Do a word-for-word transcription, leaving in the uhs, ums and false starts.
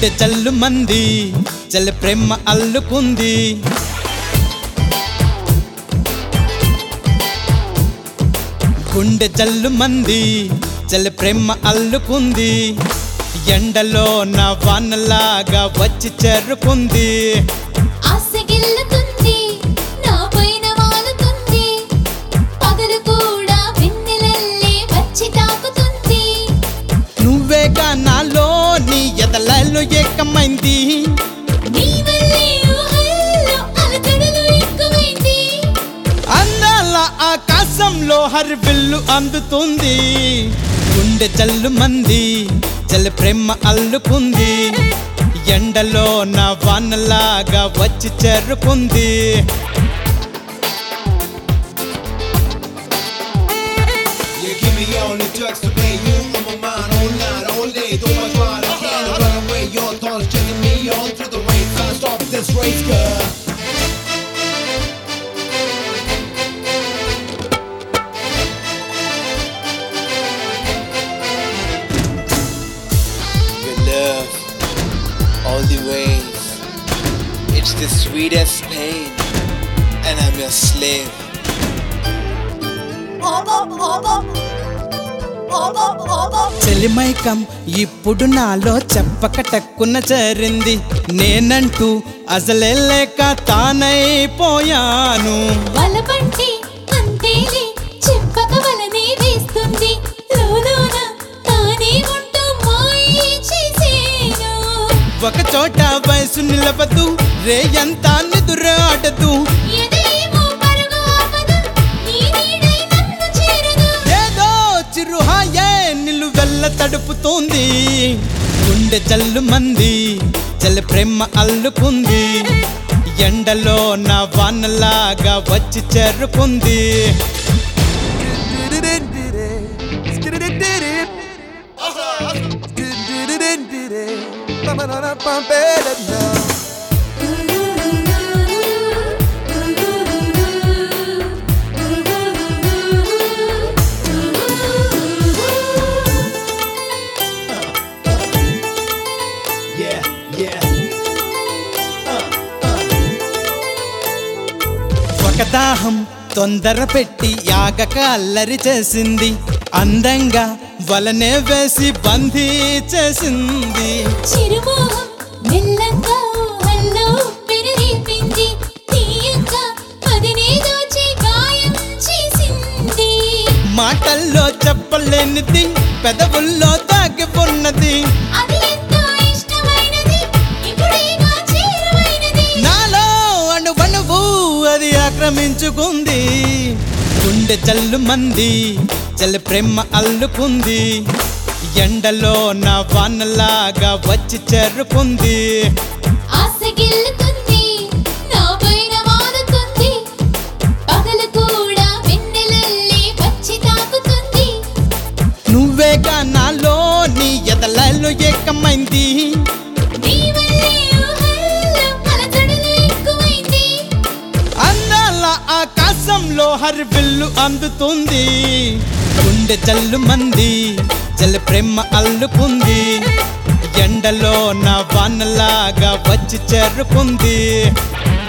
గుండె జల్లు మంది జల్ ప్రేమ అల్లుకుంది గుండె జల్లు మంది జల్ ప్రేమ అల్లుకుంది ఎండలో నా వానలాగా వచ్చి చేరుకుంది ఆసగిల్లుతుంది నా పైన వాలుతుంది పగలు కూడా వెన్నెలల్లే వచ్చి తాకుతుంది నువ్వేగా నాలో నీ ఎదలలో ఏకమైంది నీ వల్లే ఊహల్లో అలజడులు ఎక్కువైంది అందాల ఆకాశంలో హరివిల్లు అందుతుంది గుండె జల్లు మంది జల్ ప్రేమ అల్లుకుంది ఎండలో నా వానలాగా వచ్చి చేరుకుంది You give me all the drugs to pay you on my mind all night, all day. Though I try to can't run away, your thoughts chasing me on through the rain. Can't stop this race, girl. Your love, all the ways. It's the sweetest pain, and I'm your slave. చెలిమైకం ఇప్పుడు నాలో చెప్పక టక్కున చేరింది నేనంటూ అసలే లేక తానైపోయాను వలపంటి అంతేలే చెప్పక వలనే వేస్తుంది లోలోన తానే ఉంటూ మాయ చేసేను ఒక చోట వయసు నిలవదు రేయంతా నిదురాడదు ఎదేమో పరుగు ఆపదు నీ నీడై నన్ను చేరదు ఏదో చిరుహాయే నిలువెల్ల తడుపుతోంది గుండె జల్లు మంది జల్ ప్రేమ అల్లుకుంది ఎండలో నా వానలాగా వచ్చి చేరుకుంది Yeah, yeah. ఒక దాహం తొందర పెట్టి యాగక అల్లరి చేసింది అందంగా వలనే వేసి బందీ చేసింది చిరుమోహం మెల్లంగా ఊహల్లో పెరిరేపింది తీయంగా పదినే దోచి గాయం చేసింది మాటల్లో చెప్పలేనిది పెదవుల్లో దాగి ఉన్నది అది ఎంతో ఇష్టమైనది ఇప్పుడేగా చేరువైనది నాలో అణువణువు అది ఆక్రమించుకుంది గుండె జల్లు మంది జల్ ప్రేమ అల్లుకుంది ఎండలో నా వానలాగా వచ్చి చేరుకుంది ఆసగిల్లుతుంది నా పైన వాలుతుంది పగలు కూడా వెన్నెలల్లే వచ్చి తాకుతుంది నువ్వేగా నాలో నీ ఎదలలో ఏకమైంది నీ వల్లే ఊహల్లో అలజడులు ఎక్కువైంది అందాల ఆకాశంలో హరివిల్లు అందుతుంది గుండె జల్లు మంది జల్ ప్రేమ అల్లుకుంది ఎండలో నా వానలాగా వచ్చి చేరుకుంది